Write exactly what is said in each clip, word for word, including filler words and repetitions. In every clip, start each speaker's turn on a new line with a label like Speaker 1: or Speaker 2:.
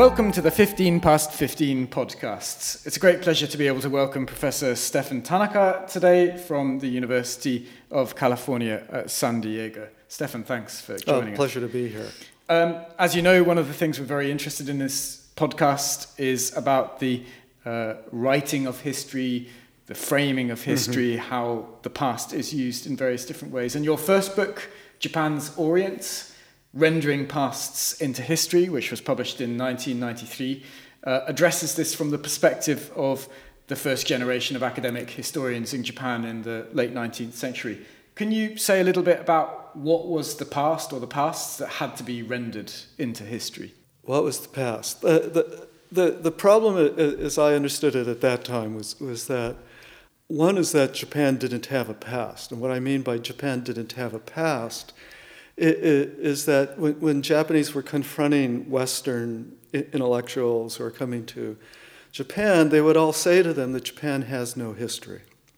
Speaker 1: Welcome to the fifteen past fifteen podcasts. It's a great pleasure to be able to welcome Professor Stefan Tanaka today from the University of California at San Diego. Stefan, thanks for joining
Speaker 2: us. Oh, pleasure to be here.
Speaker 1: Um, as you know, one of the things we're very interested in this podcast is about the uh, writing of history, the framing of history, mm-hmm. how the past is used in various different ways. And your first book, Japan's Orient, Rendering Pasts into History, which was published in nineteen ninety-three, uh, addresses this from the perspective of the first generation of academic historians in Japan in the late nineteenth century. Can you say a little bit about what was the past or the pasts that had to be rendered into history?
Speaker 2: What was the past? The, the, the, the problem, as I understood it at that time, was, was that one is that Japan didn't have a past. And what I mean by Japan didn't have a past It, it, is that when, when Japanese were confronting Western intellectuals who are coming to Japan, they would all say to them that Japan has no history,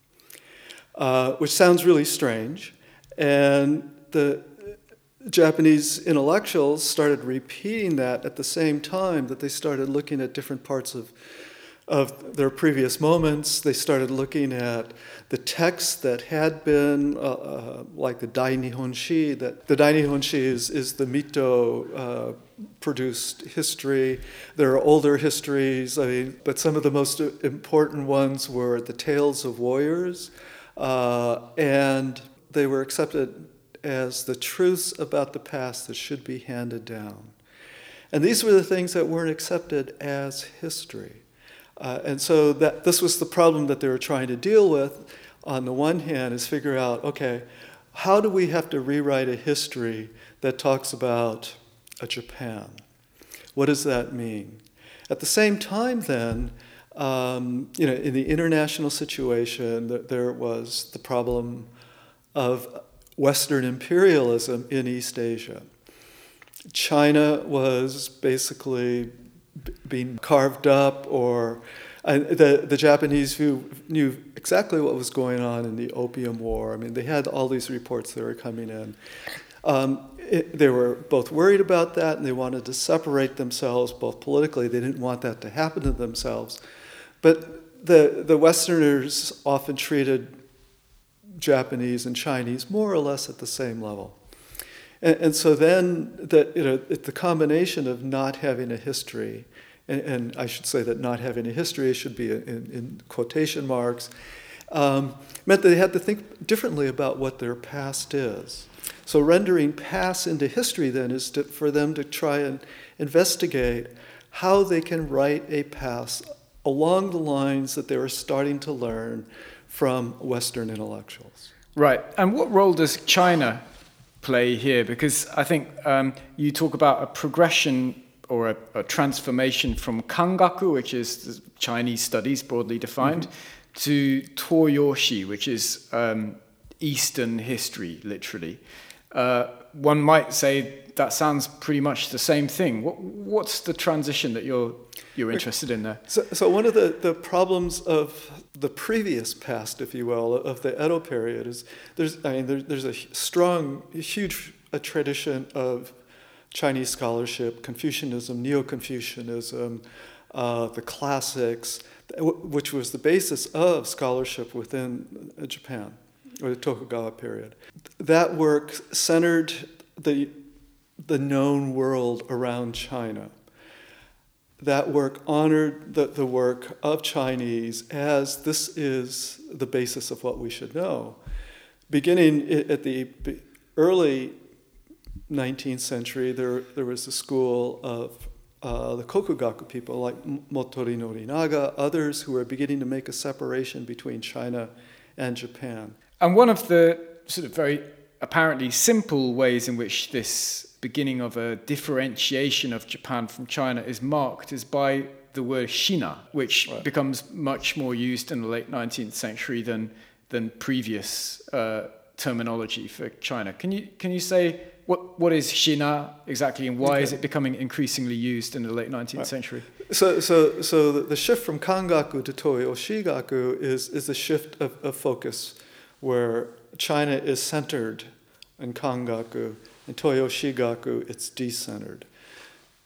Speaker 2: uh, which sounds really strange. And the Japanese intellectuals started repeating that at the same time that they started looking at different parts of of their previous moments. They started looking at the texts that had been, uh, uh, like the Dai Nihonshi, that the Dai Nihonshi is, is the Mito-produced uh, history. There are older histories, I mean, but some of the most important ones were the Tales of Warriors, uh, and they were accepted as the truths about the past that should be handed down. And these were the things that weren't accepted as history. Uh, and so that this was the problem that they were trying to deal with. On the one hand, is figure out, okay, how do we have to rewrite a history that talks about a Japan? What does that mean? At the same time, then, um, you know, in the international situation, th- there was the problem of Western imperialism in East Asia. China was basically being carved up, or uh, the the Japanese who knew exactly what was going on in the Opium War. I mean, they had all these reports that were coming in. Um, it, they were both worried about that, and they wanted to separate themselves, both politically. They didn't want that to happen to themselves. But the the Westerners often treated Japanese and Chinese more or less at the same level. And, and so then the, you know, the combination of not having a history, and, and I should say that not having a history should be in, in quotation marks, um, meant that they had to think differently about what their past is. So rendering past into history then is to, for them to try and investigate how they can write a past along the lines that they were starting to learn from Western intellectuals.
Speaker 1: Right. And what role does China play here? Because I think um, you talk about a progression or a, a transformation from Kangaku, which is Chinese studies broadly defined, mm-hmm. to Toyoshi, which is um, Eastern history, literally. Uh, one might say that sounds pretty much the same thing. What, what's the transition that you're you're interested in there?
Speaker 2: So, so one of the, the problems of the previous past, if you will, of the Edo period is there's I mean there, there's a strong, huge a tradition of Chinese scholarship, Confucianism, Neo-Confucianism, uh, the classics, which was the basis of scholarship within Japan, or the Tokugawa period. That work centered the the known world around China. That work honored the, the work of Chinese as this is the basis of what we should know. Beginning at the early nineteenth century, there, there was a school of uh, the Kokugaku people like Motori Norinaga, others who were beginning to make a separation between China and Japan.
Speaker 1: And one of the sort of very apparently simple ways in which this beginning of a differentiation of Japan from China is marked is by the word Shina, which right. becomes much more used in the late nineteenth century than than previous uh, terminology for China. Can you can you say what what is Shina exactly, and why okay. is it becoming increasingly used in the late nineteenth right. century?
Speaker 2: So so so the shift from Kangaku to Toyoshigaku is is a shift of, of focus, where China is centered in Kangaku. In Toyoshigaku, it's decentered.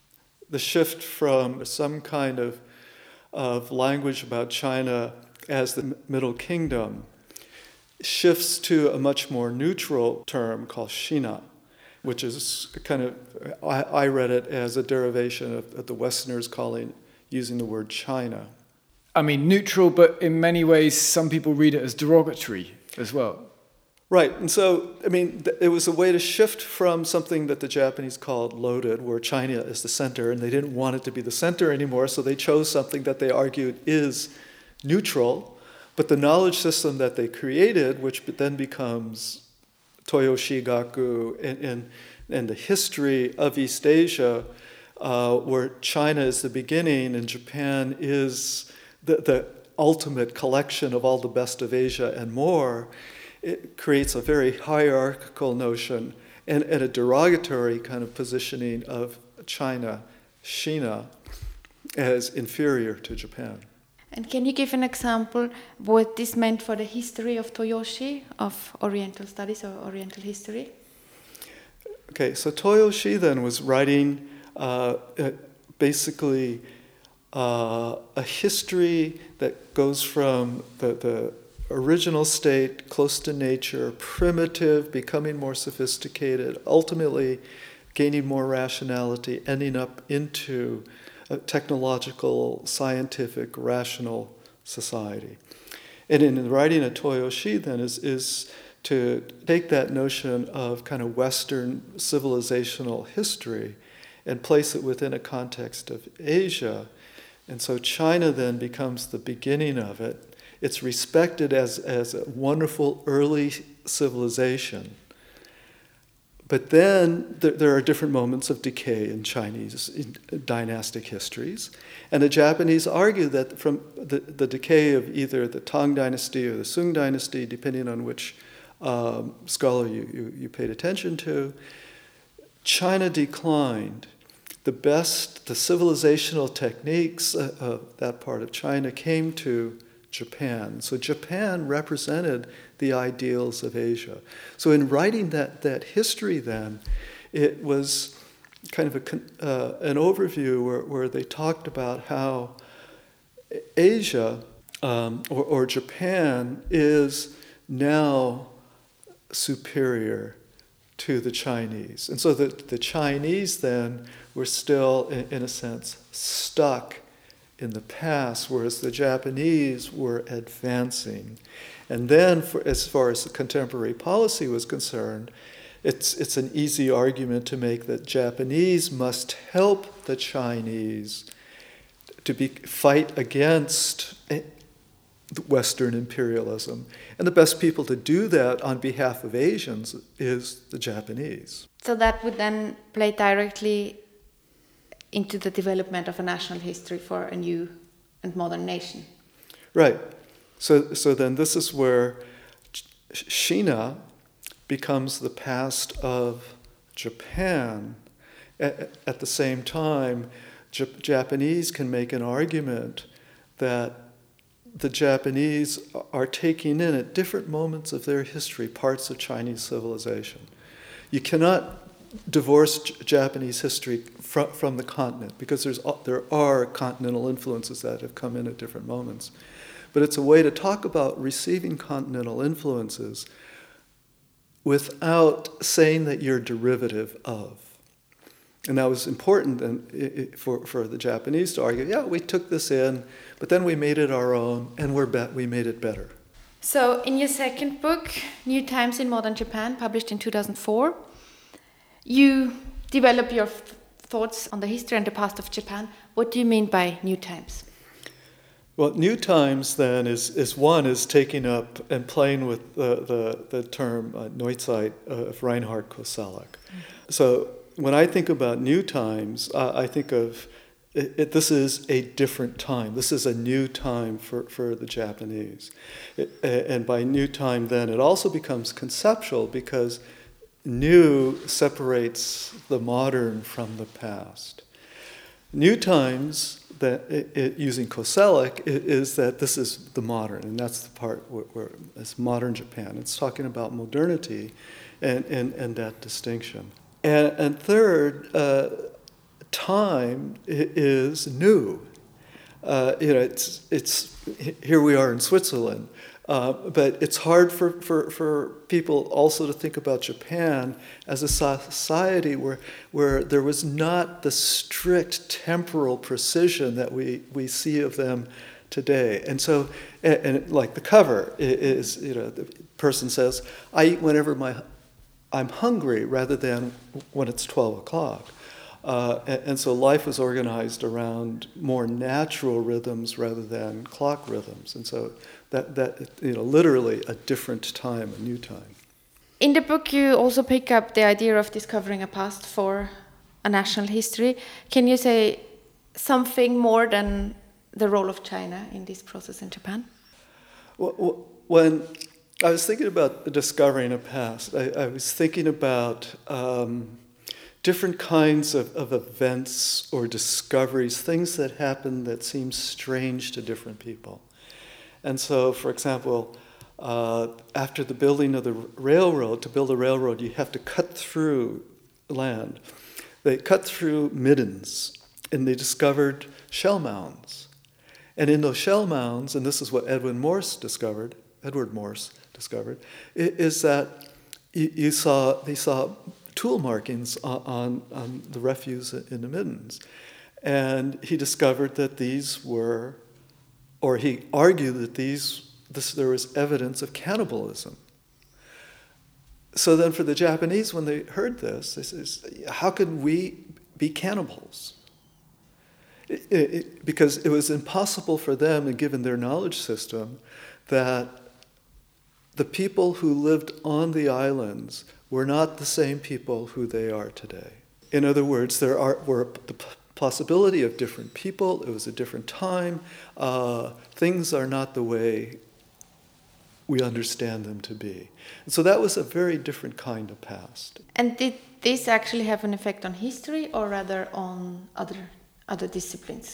Speaker 2: the shift from some kind of, of language about China as the Middle Kingdom shifts to a much more neutral term called China, which is kind of, I, I read it as a derivation of, of the Westerners calling, using the word China.
Speaker 1: I mean, neutral, but in many ways, some people read it as derogatory as well.
Speaker 2: Right, and so, I mean, th- it was a way to shift from something that the Japanese called loaded, where China is the center, and they didn't want it to be the center anymore, so they chose something that they argued is neutral, but the knowledge system that they created, which then becomes Toyoshi Gaku and, and, and the history of East Asia, uh, where China is the beginning and Japan is the, the ultimate collection of all the best of Asia and more, it creates a very hierarchical notion and, and a derogatory kind of positioning of China, Shina, as inferior to Japan.
Speaker 3: And can you give an example what this meant for the history of Toyoshi, of Oriental studies or Oriental history?
Speaker 2: Okay, so Toyoshi then was writing uh, basically uh, a history that goes from the, the original state, close to nature, primitive, becoming more sophisticated, ultimately gaining more rationality, ending up into a technological, scientific, rational society. And in the writing of Toyoshi then is, is to take that notion of kind of Western civilizational history and place it within a context of Asia. And so China then becomes the beginning of it. It's respected as, as a wonderful early civilization. But then there, there are different moments of decay in Chinese in dynastic histories. And the Japanese argue that from the, the decay of either the Tang Dynasty or the Sung Dynasty, depending on which um, scholar you, you, you paid attention to, China declined. The best, the civilizational techniques of that part of China came to Japan. So Japan represented the ideals of Asia. So in writing that, that history then, it was kind of a, uh, an overview where, where they talked about how Asia um, or, or Japan is now superior to the Chinese. And so the, the Chinese then were still, in, in a sense, stuck in the past, whereas the Japanese were advancing. And then, for, as far as the contemporary policy was concerned, it's, it's an easy argument to make that Japanese must help the Chinese to be, fight against Western imperialism. And the best people to do that on behalf of Asians is the Japanese.
Speaker 3: So that would then play directly into the development of a national history for a new and modern nation.
Speaker 2: Right. So, so then this is where Shina becomes the past of Japan. At, at the same time, J- Japanese can make an argument that the Japanese are taking in at different moments of their history parts of Chinese civilization. You cannot divorce J- Japanese history from, from the continent because there's there are continental influences that have come in at different moments. But it's a way to talk about receiving continental influences without saying that you're derivative of. And that was important and for, for the Japanese to argue, yeah, we took this in, but then we made it our own, and we're be- we made it better.
Speaker 3: So in your second book, New Times in Modern Japan, published in two thousand four, you develop your f- thoughts on the history and the past of Japan. What do you mean by New Times?
Speaker 2: Well, New Times then is, is one, is taking up and playing with the, the, the term uh, Neuzeit of Reinhard Koselleck. Mm-hmm. So when I think about New Times, uh, I think of it, it, this is a different time. This is a new time for, for the Japanese. It, and by new time then, it also becomes conceptual because new separates the modern from the past. New Times, that it, it, using Koselleck, it, is that this is the modern, and that's the part where, where it's modern Japan. It's talking about modernity and, and, and that distinction. And, and third, uh, time is new. Uh, you know, it's it's here we are in Switzerland, uh, but it's hard for, for, for people also to think about Japan as a society where where there was not the strict temporal precision that we, we see of them today. And so, and, and like the cover is, you know, the person says, "I eat whenever my I'm hungry," rather than when it's twelve o'clock. Uh, and, and so life was organized around more natural rhythms rather than clock rhythms. And so that, that you know, literally a different time, a new time.
Speaker 3: In the book, you also pick up the idea of discovering a past for a national history. Can you say something more than the role of China in this process in Japan?
Speaker 2: Well, when I was thinking about discovering a past, I, I was thinking about um, different kinds of, of events or discoveries, things that happen that seem strange to different people. And so, for example, uh, after the building of the railroad, to build a railroad, you have to cut through land. They cut through middens, and they discovered shell mounds. And in those shell mounds, and this is what Edwin Morse discovered, Edward Morse discovered, is that you, you saw, they saw tool markings on, on, on the refuse in the middens. And he discovered that these were, or he argued that these, this, there was evidence of cannibalism. So then for the Japanese, when they heard this, they said, how could we be cannibals? It, it, because it was impossible for them, and given their knowledge system, that the people who lived on the islands were not the same people who they are today. In other words, there are, were the possibility of different people. It was a different time. Uh, things are not the way we understand them to be. And so that was a very different kind of past.
Speaker 3: And did this actually have an effect on history, or rather on other other disciplines?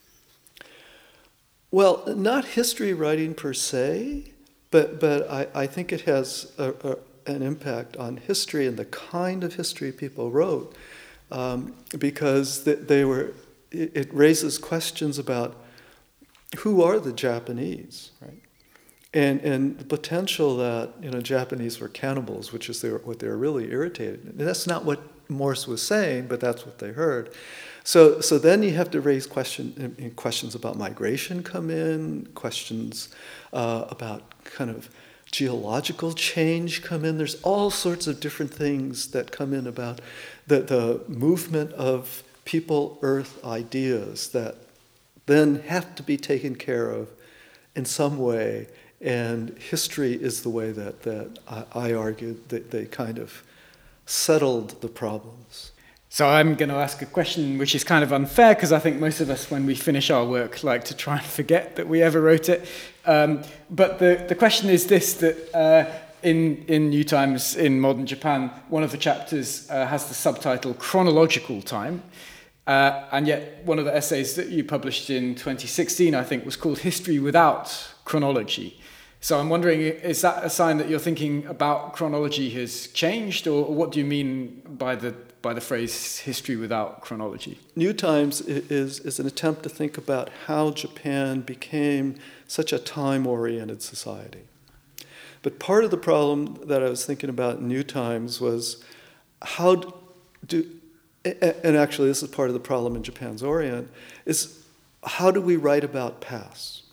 Speaker 2: Well, not history writing per se, but but I, I think it has a, a an impact on history and the kind of history people wrote, um, because they, they were. It, it raises questions about who are the Japanese, right? And and the potential that, you know, Japanese were cannibals, which is they were, what they were really irritated. And that's not what Morse was saying, but that's what they heard. So so then you have to raise question, questions about migration come in, questions uh, about kind of geological change come in. There's all sorts of different things that come in about the, the movement of people, earth ideas that then have to be taken care of in some way. And history is the way that, that I, I argued that they kind of settled the problems.
Speaker 1: So I'm going to ask a question which is kind of unfair, because I think most of us, when we finish our work, like to try and forget that we ever wrote it. Um, but the, the question is this, that uh, in, in New Times in Modern Japan, one of the chapters uh, has the subtitle Chronological Time. Uh, and yet one of the essays that you published in twenty sixteen, I think, was called History Without Chronology. So I'm wondering, is that a sign that your thinking about chronology has changed, or what do you mean by the by the phrase history without chronology?
Speaker 2: New Times is, is an attempt to think about how Japan became such a time-oriented society. But part of the problem that I was thinking about in New Times was how do, and actually this is part of the problem in Japan's Orient, is how do we write about past?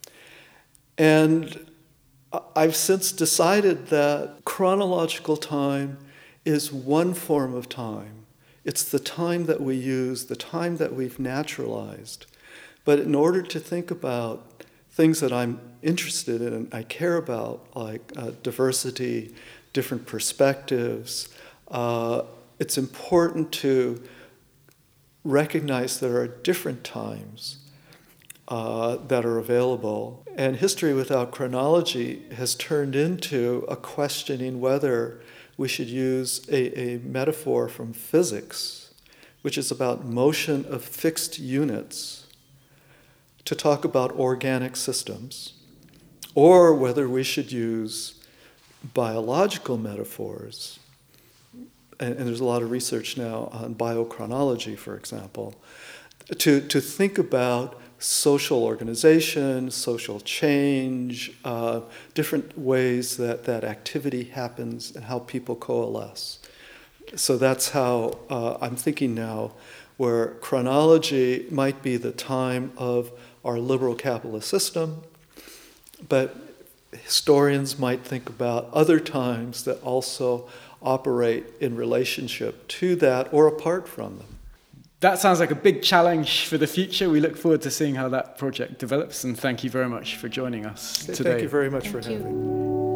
Speaker 2: And I've since decided that chronological time is one form of time. It's the time that we use, the time that we've naturalized. But in order to think about things that I'm interested in and I care about, like uh, diversity, different perspectives, uh, it's important to recognize there are different times Uh, that are available. And history without chronology has turned into a questioning whether we should use a, a metaphor from physics, which is about motion of fixed units, to talk about organic systems, or whether we should use biological metaphors and, and there's a lot of research now on biochronology, for example, to, to think about social organization, social change, uh, different ways that that activity happens and how people coalesce. So that's how uh, I'm thinking now, where chronology might be the time of our liberal capitalist system, but historians might think about other times that also operate in relationship to that or apart from them.
Speaker 1: That sounds like a big challenge for the future. We look forward to seeing how that project develops, and thank you very much for joining us today.
Speaker 2: Thank you very much
Speaker 3: Thank
Speaker 2: for
Speaker 3: you.
Speaker 2: having me.